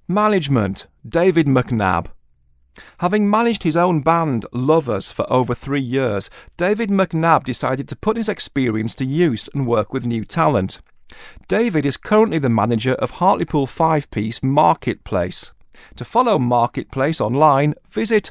Management, David McNabb. Having managed his own band, Lovers, for over 3 years, David McNabb decided to put his experience to use and work with new talent. David is currently the manager of Hartlepool 5-piece Marketplace. To follow Marketplace online, visit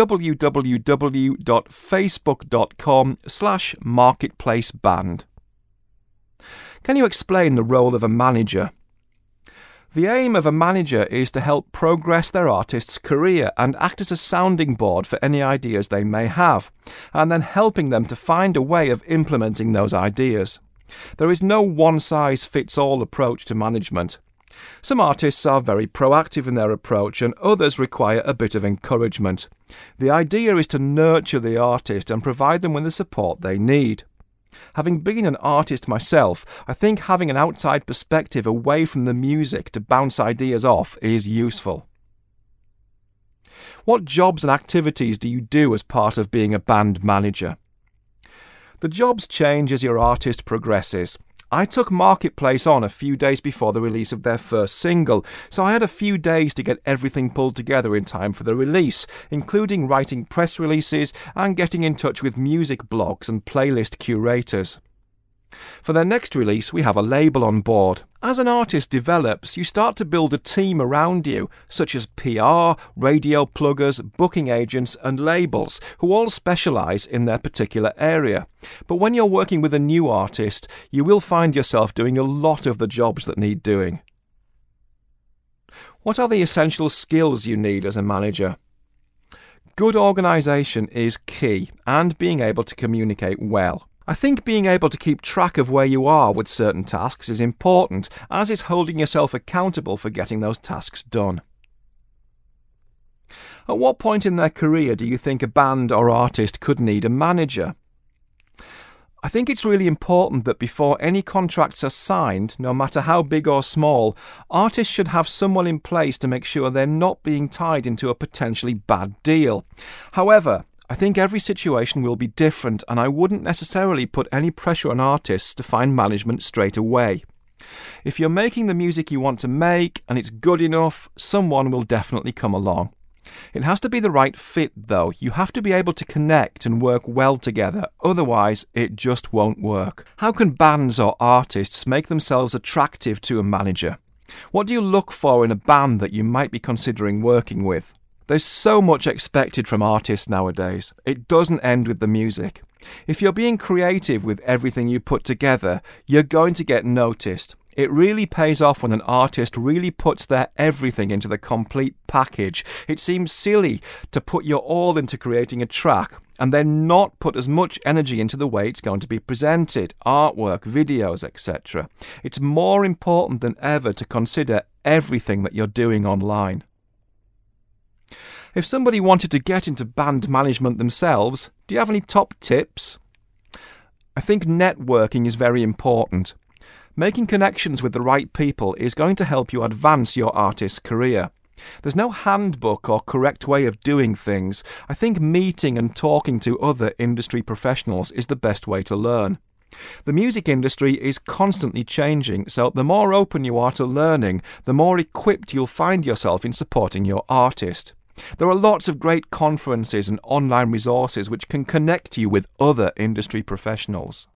www.facebook.com/marketplaceband. Can you explain the role of a manager? The aim of a manager is to help progress their artist's career and act as a sounding board for any ideas they may have, and then helping them to find a way of implementing those ideas. There is no one-size-fits-all approach to management. Some artists are very proactive in their approach and others require a bit of encouragement. The idea is to nurture the artist and provide them with the support they need. Having been an artist myself, I think having an outside perspective away from the music to bounce ideas off is useful. What jobs and activities do you do as part of being a band manager? The jobs change as your artist progresses. I took Marketplace on a few days before the release of their first single, so I had a few days to get everything pulled together in time for the release, including writing press releases and getting in touch with music blogs and playlist curators. For their next release, we have a label on board. As an artist develops, you start to build a team around you, such as PR, radio pluggers, booking agents and labels, who all specialise in their particular area. But when you're working with a new artist, you will find yourself doing a lot of the jobs that need doing. What are the essential skills you need as a manager? Good organisation is key, and being able to communicate well. I think being able to keep track of where you are with certain tasks is important, as is holding yourself accountable for getting those tasks done. At what point in their career do you think a band or artist could need a manager? I think it's really important that before any contracts are signed, no matter how big or small, artists should have someone in place to make sure they're not being tied into a potentially bad deal. However, I think every situation will be different, and I wouldn't necessarily put any pressure on artists to find management straight away. If you're making the music you want to make and it's good enough, someone will definitely come along. It has to be the right fit though. You have to be able to connect and work well together, otherwise it just won't work. How can bands or artists make themselves attractive to a manager? What do you look for in a band that you might be considering working with? There's so much expected from artists nowadays. It doesn't end with the music. If you're being creative with everything you put together, you're going to get noticed. It really pays off when an artist really puts their everything into the complete package. It seems silly to put your all into creating a track and then not put as much energy into the way it's going to be presented, artwork, videos, etc. It's more important than ever to consider everything that you're doing online. If somebody wanted to get into band management themselves, do you have any top tips? I think networking is very important. Making connections with the right people is going to help you advance your artist's career. There's no handbook or correct way of doing things. I think meeting and talking to other industry professionals is the best way to learn. The music industry is constantly changing, so the more open you are to learning, the more equipped you'll find yourself in supporting your artist. There are lots of great conferences and online resources which can connect you with other industry professionals.